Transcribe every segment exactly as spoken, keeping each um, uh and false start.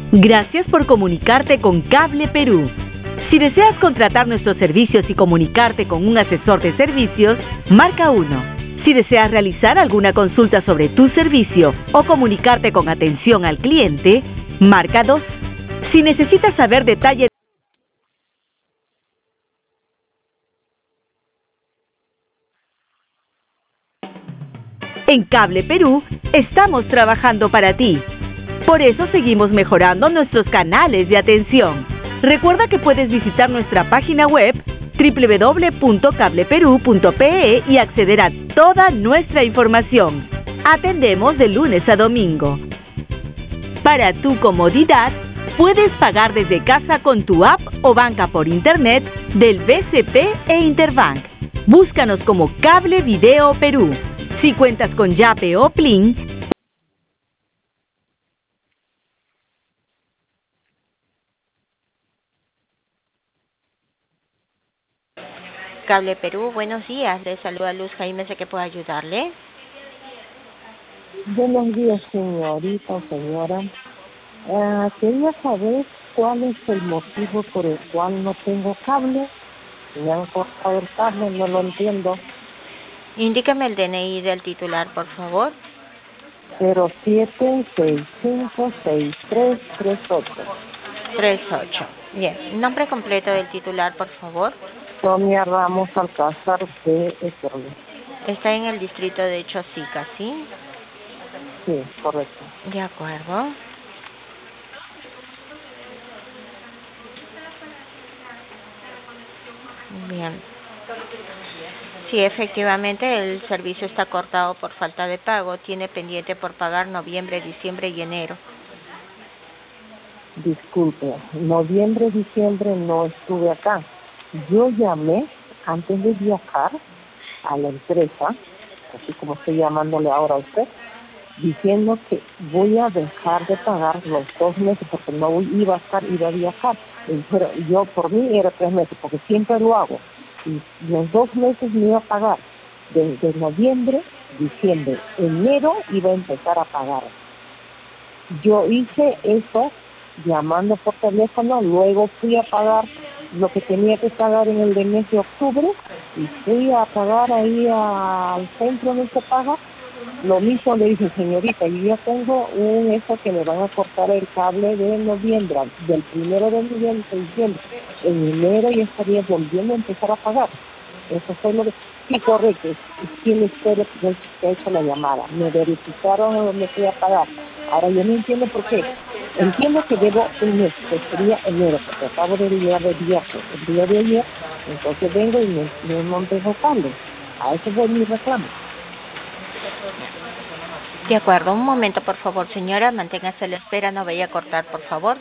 Gracias por comunicarte con Cable Perú. Si deseas contratar nuestros servicios y comunicarte con un asesor de servicios, marca uno. Si deseas realizar alguna consulta sobre tu servicio o comunicarte con atención al cliente, marca dos. Si necesitas saber detalles en Cable Perú, estamos trabajando para ti. Por eso seguimos mejorando nuestros canales de atención. Recuerda que puedes visitar nuestra página web doble u doble u doble u punto cable perú punto pe e y acceder a toda nuestra información. Atendemos de lunes a domingo. Para tu comodidad, puedes pagar desde casa con tu app o banca por internet del B C P e Interbank. Búscanos como Cable Video Perú. Si cuentas con Yape o Plin, Cable Perú, buenos días. Le saluda Luz Jaime, sé que puedo ayudarle. Buenos días, señorita o señora. Uh, quería saber cuál es el motivo por el cual no tengo cable. Me han cortado el cable, no lo entiendo. Indíqueme el D N I del titular, por favor. cero siete seis cinco seis tres tres ocho. tres ocho. Bien. Nombre completo del titular, por favor. Sonia Ramos Alcázar de Eterno. Está en el distrito de Chosica, ¿sí? Sí, correcto. De acuerdo. Bien. Sí, efectivamente el servicio está cortado por falta de pago. Tiene pendiente por pagar noviembre, diciembre y enero. Disculpe, noviembre, diciembre no estuve acá. Yo llamé antes de viajar a la empresa, así como estoy llamándole ahora a usted, diciendo que voy a dejar de pagar los dos meses porque no iba a estar, iba a viajar. Pero yo por mí era tres meses porque siempre lo hago. Y los dos meses me iba a pagar. Desde noviembre, diciembre, enero iba a empezar a pagar. Yo hice eso llamando por teléfono, luego fui a pagar lo que tenía que pagar en el de mes de octubre y fui a pagar ahí al centro donde se paga. Lo mismo le dije, señorita, yo ya tengo un eso que me van a cortar el cable de noviembre, del primero de noviembre a diciembre. En enero ya estaría volviendo a empezar a pagar. Eso fue lo que... Sí, correcto. ¿Quién espera que ha hecho la llamada? Me verificaron o me fui a pagar. Ahora yo no entiendo por qué. Entiendo que debo un mes, que sería enero, porque acabo de llegar de viaje el día de ayer, entonces vengo y me, me monté cable. A eso fue mi reclamo. De acuerdo, un momento por favor, señora, manténgase a la espera, no vaya a cortar, por favor.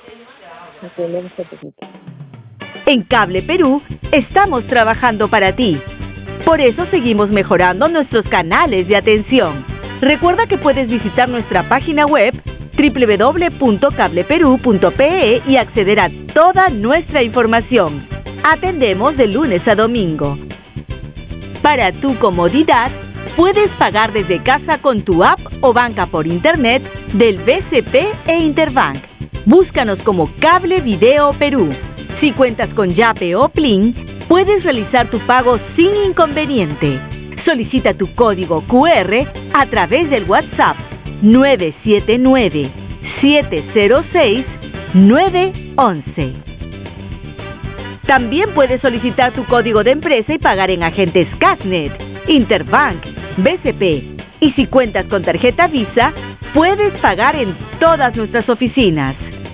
En Cable Perú, estamos trabajando para ti. Por eso seguimos mejorando nuestros canales de atención. Recuerda que puedes visitar nuestra página web doble u doble u doble u punto cable perú punto pe e y acceder a toda nuestra información. Atendemos de lunes a domingo. Para tu comodidad, puedes pagar desde casa con tu app o banca por internet del B C P e Interbank. Búscanos como Cable Video Perú. Si cuentas con Yape o Plin, puedes realizar tu pago sin inconveniente. Solicita tu código cu erre a través del WhatsApp nueve siete nueve, siete cero seis, nueve once. También puedes solicitar tu código de empresa y pagar en agentes Casnet, Interbank, B C P. Y si cuentas con tarjeta Visa, puedes pagar en todas nuestras oficinas.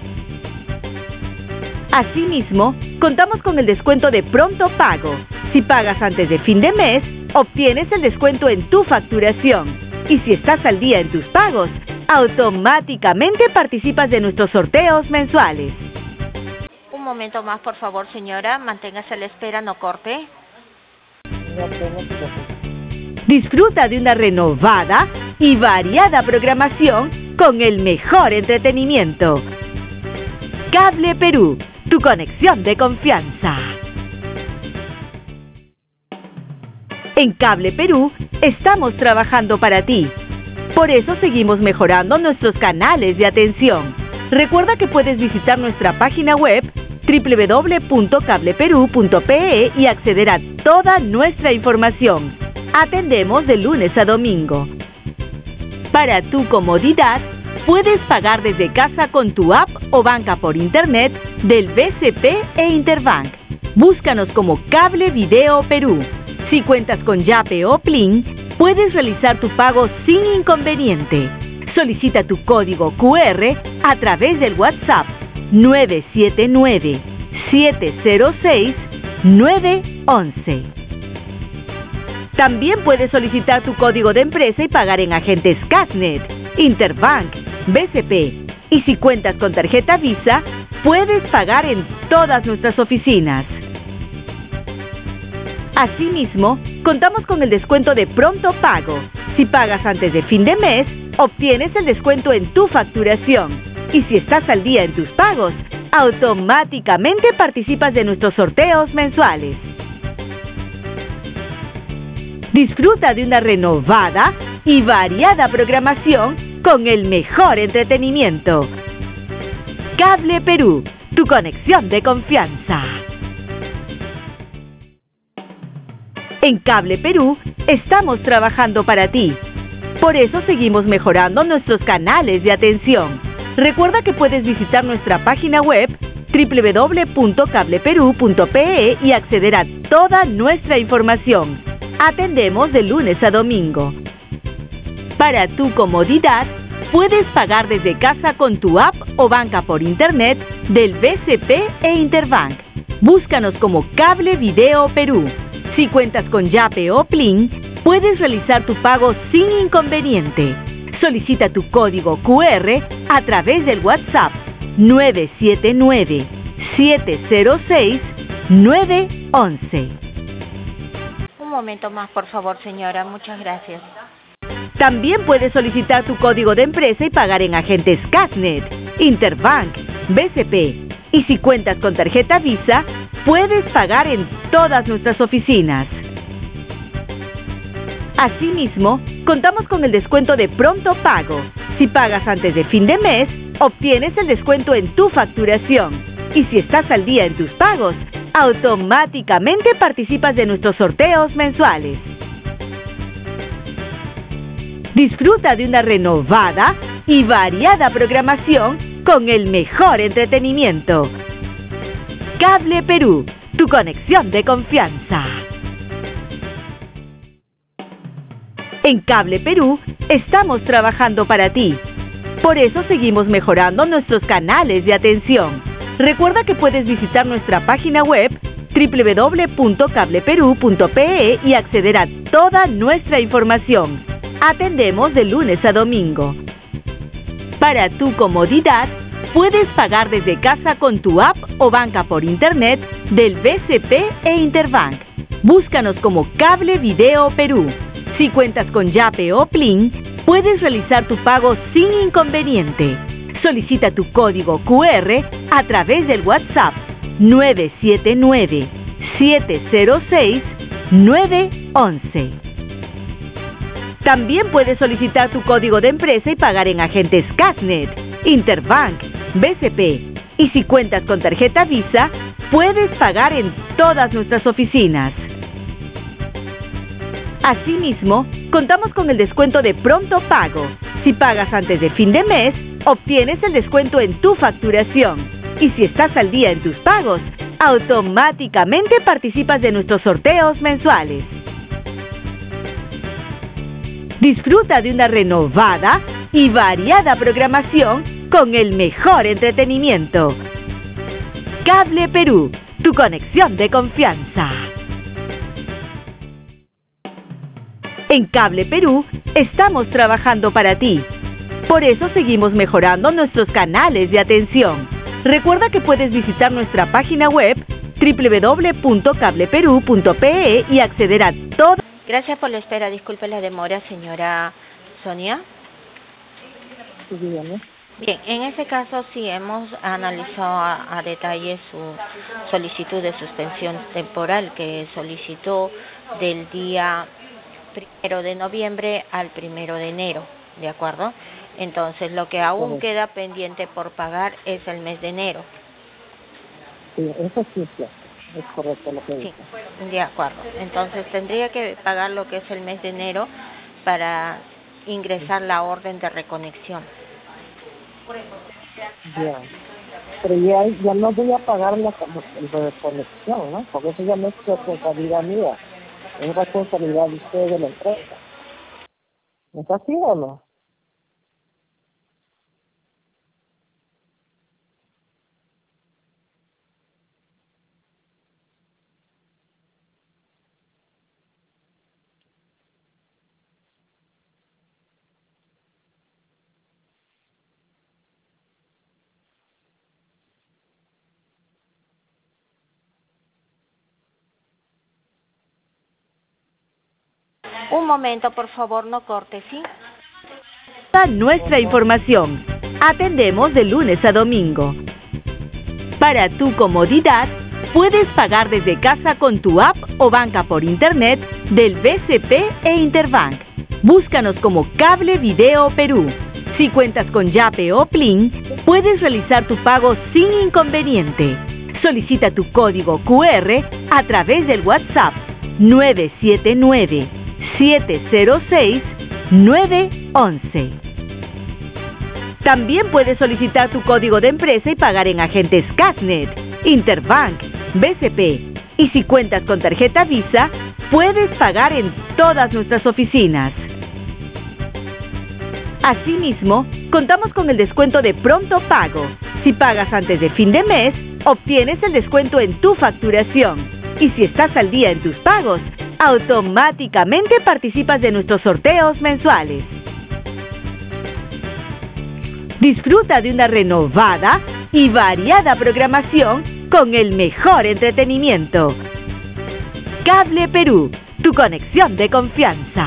Asimismo, contamos con el descuento de pronto pago. Si pagas antes de fin de mes, obtienes el descuento en tu facturación. Y si estás al día en tus pagos, automáticamente participas de nuestros sorteos mensuales. Un momento más, por favor, señora. Manténgase a la espera, no corte. Disfruta de una renovada y variada programación con el mejor entretenimiento. Cable Perú, tu conexión de confianza. En Cable Perú, estamos trabajando para ti. Por eso seguimos mejorando nuestros canales de atención. Recuerda que puedes visitar nuestra página web doble u doble u doble u punto cable perú punto pe e y acceder a toda nuestra información. Atendemos de lunes a domingo. Para tu comodidad, puedes pagar desde casa con tu app o banca por internet del B C P e Interbank. Búscanos como Cable Video Perú. Si cuentas con Yape o Plin, puedes realizar tu pago sin inconveniente. Solicita tu código cu erre a través del WhatsApp nueve siete nueve, siete cero seis, nueve once. También puedes solicitar tu código de empresa y pagar en agentes Casnet, Interbank, B C P. Y si cuentas con tarjeta Visa, puedes pagar en todas nuestras oficinas. Asimismo, contamos con el descuento de pronto pago. Si pagas antes de fin de mes, obtienes el descuento en tu facturación. Y si estás al día en tus pagos, automáticamente participas de nuestros sorteos mensuales. Disfruta de una renovada y variada programación con el mejor entretenimiento. Cable Perú, tu conexión de confianza. En Cable Perú estamos trabajando para ti. Por eso seguimos mejorando nuestros canales de atención. Recuerda que puedes visitar nuestra página web doble u doble u doble u punto cable perú punto pe e y acceder a toda nuestra información. Atendemos de lunes a domingo. Para tu comodidad, puedes pagar desde casa con tu app o banca por internet del B C P e Interbank. Búscanos como Cable Video Perú. Si cuentas con Yape o Plin, puedes realizar tu pago sin inconveniente. Solicita tu código cu erre a través del WhatsApp nueve siete nueve, siete cero seis, nueve once. Un momento más, por favor, señora. Muchas gracias. También puedes solicitar tu código de empresa y pagar en agentes Casnet, Interbank, B C P. Y si cuentas con tarjeta Visa, puedes pagar en todas nuestras oficinas. Asimismo, contamos con el descuento de pronto pago. Si pagas antes de fin de mes, obtienes el descuento en tu facturación. Y si estás al día en tus pagos, automáticamente participas de nuestros sorteos mensuales. Disfruta de una renovada y variada programación con el mejor entretenimiento. Cable Perú, tu conexión de confianza. En Cable Perú estamos trabajando para ti. Por eso seguimos mejorando nuestros canales de atención. Recuerda que puedes visitar nuestra página web doble u doble u doble u punto cable perú punto pe e y acceder a toda nuestra información. Atendemos de lunes a domingo. Para tu comodidad, puedes pagar desde casa con tu app o banca por internet del B C P e Interbank. Búscanos como Cable Video Perú. Si cuentas con Yape o Plin, puedes realizar tu pago sin inconveniente. Solicita tu código cu erre a través del WhatsApp nueve siete nueve, siete cero seis, nueve once. También puedes solicitar tu código de empresa y pagar en agentes Casnet, Interbank, B C P. Y si cuentas con tarjeta Visa, puedes pagar en todas nuestras oficinas. Asimismo, contamos con el descuento de pronto pago. Si pagas antes de fin de mes, obtienes el descuento en tu facturación. Y si estás al día en tus pagos, automáticamente participas de nuestros sorteos mensuales. Disfruta de una renovada y variada programación con el mejor entretenimiento. Cable Perú, tu conexión de confianza. En Cable Perú estamos trabajando para ti. Por eso seguimos mejorando nuestros canales de atención. Recuerda que puedes visitar nuestra página web doble u doble u doble u punto cable perú punto pe e y acceder a todo. Gracias por la espera. Disculpe la demora, señora Sonia. Sí, dígame. Bien, en ese caso sí hemos analizado a, a detalle su solicitud de suspensión temporal que solicitó del día primero de noviembre al primero de enero, ¿de acuerdo? Entonces, lo que aún Correcto. queda pendiente por pagar es el mes de enero. Sí, eso sí es cierto. Es correcto lo que Sí, dice. de acuerdo. Entonces, tendría que pagar lo que es el mes de enero para ingresar la orden de reconexión. Ya. Pero ya, ya no voy a pagar la de conexión, ¿no? Porque eso ya no es responsabilidad mía. Es responsabilidad de ustedes de la empresa. ¿Es así o no? Un momento, por favor, no corte, ¿sí? Nuestra información. Atendemos de lunes a domingo. Para tu comodidad, puedes pagar desde casa con tu app o banca por internet del B C P e Interbank. Búscanos como Cable Video Perú. Si cuentas con Yape o Plin, puedes realizar tu pago sin inconveniente. Solicita tu código Q R a través del WhatsApp nueve siete nueve, siete cero seis, nueve once. También puedes solicitar tu código de empresa y pagar en agentes Casnet, Interbank, B C P. Y si cuentas con tarjeta Visa, puedes pagar en todas nuestras oficinas. Asimismo, contamos con el descuento de pronto pago. Si pagas antes de fin de mes, obtienes el descuento en tu facturación. Y si estás al día en tus pagos, automáticamente participas de nuestros sorteos mensuales. Disfruta de una renovada y variada programación con el mejor entretenimiento. Cable Perú, tu conexión de confianza.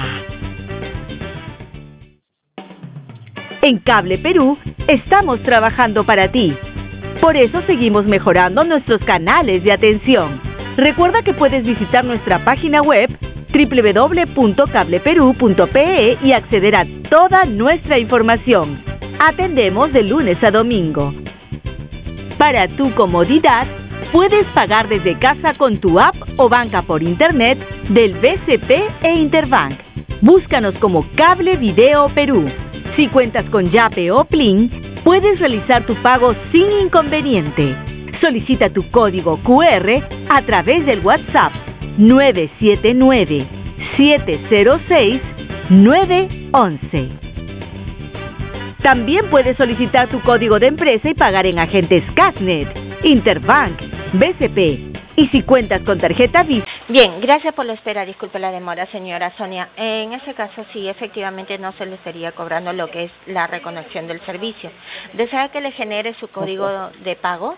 En Cable Perú estamos trabajando para ti. Por eso seguimos mejorando nuestros canales de atención. Recuerda que puedes visitar nuestra página web doble u doble u doble u punto cable perú punto pe e y acceder a toda nuestra información. Atendemos de lunes a domingo. Para tu comodidad, puedes pagar desde casa con tu app o banca por internet del B C P e Interbank. Búscanos como Cable Video Perú. Si cuentas con Yape o Plin, puedes realizar tu pago sin inconveniente. Solicita tu código Q R a través del WhatsApp nueve siete nueve, siete cero seis, nueve once. También puedes solicitar tu código de empresa y pagar en agentes Casnet, Interbank, B C P. Y si cuentas con tarjeta Visa... Bien, gracias por la espera. Disculpe la demora, señora Sonia. En ese caso, sí, efectivamente no se le estaría cobrando lo que es la reconexión del servicio. ¿Desea que le genere su código de pago?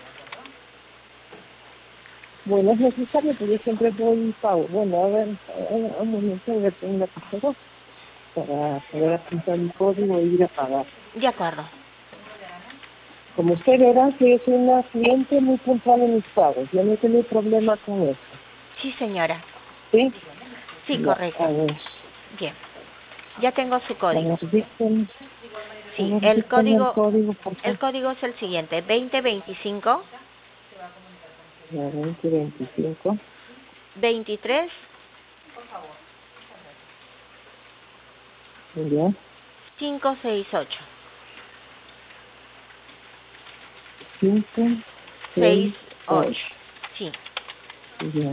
Bueno, es necesario porque yo siempre voy pago. Bueno, a ver, un momento, voy a tener una pasada para poder apuntar mi código e ir a pagar. De acuerdo. Como usted verá, que yo soy una cliente muy puntual en mis pagos. Yo no he tenido problema con eso. Sí, señora. ¿Sí? Sí, Ya, correcto. a ver. Bien. Ya tengo su código. A ver, dicen, Sí, a ver, el dicen código, el código, por favor. el código es el siguiente, veinte veinticinco, Ya, veinte veinticinco, veintitrés, ya, quinientos sesenta y ocho. cinco, seis, seis, ocho. ocho. Sí. Ya.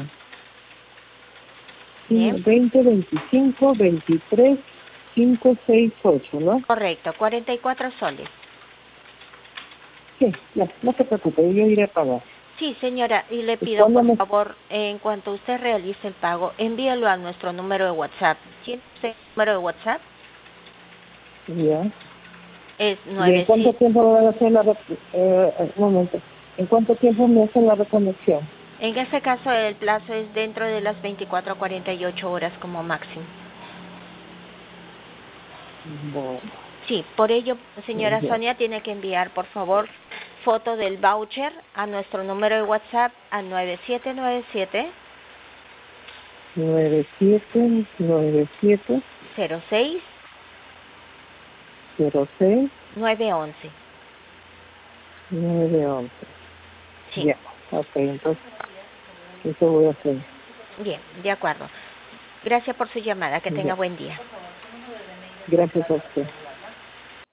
Bien. veinte veinticinco, veintitrés, cinco, seis, ocho, ¿no? Correcto, cuarenta y cuatro soles. Sí, ya, no se preocupe, yo iré a pagar. Sí, señora, y le ¿Y pido cuándo por me- favor, en cuanto usted realice el pago, envíelo a nuestro número de WhatsApp. ¿Tiene usted el número de WhatsApp? Ya. Es ¿Y en nueve cuánto siete. tiempo van a hacer la... re- Eh, un momento. ¿En cuánto tiempo me hacen la reconexión? En este caso el plazo es dentro de las veinticuatro a cuarenta y ocho horas como máximo. Bueno. Sí, por ello, señora Ya. Sonia, tiene que enviar, por favor, foto del voucher a nuestro número de WhatsApp a nueve siete nueve siete, nueve siete nueve siete cero seis, cero seis nueve once. nueve once. Sí. Ya, ok, entonces eso voy a hacer. Bien, de acuerdo. Gracias por su llamada. Que tenga Ya. buen día. Gracias a usted.